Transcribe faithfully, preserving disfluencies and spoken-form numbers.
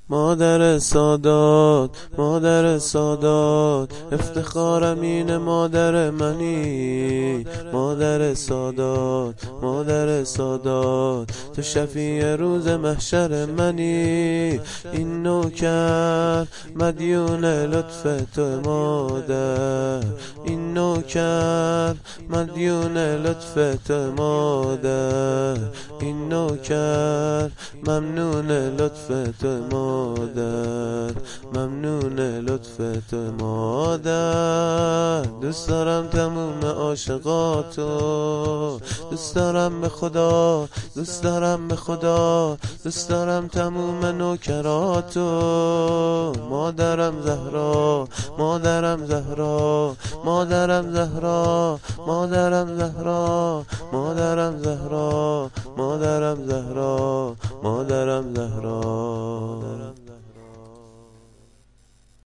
مادر سادات، مادر سادات، افتخارم اینه مادر منی. مادر سادات، مادر سادات، تو شفیع روز محشر منی. این نوکر مدیون لطف تو مادر، این نوکر مدیون لطف تو مادر، این نوکر ممنون لطف تو مادر، ممنون لطف تو مادر. دوست دارم تموم عاشقاتو، دوست دارم به خدا، دوست دارم به خدا، دوست دارم تموم نوکراتو. مادرم زهرا، مادرم زهرا، مادرم زهرا، مادرم زهرا، مادرم زهرا، مادرم زهرا، مادرم زهرا.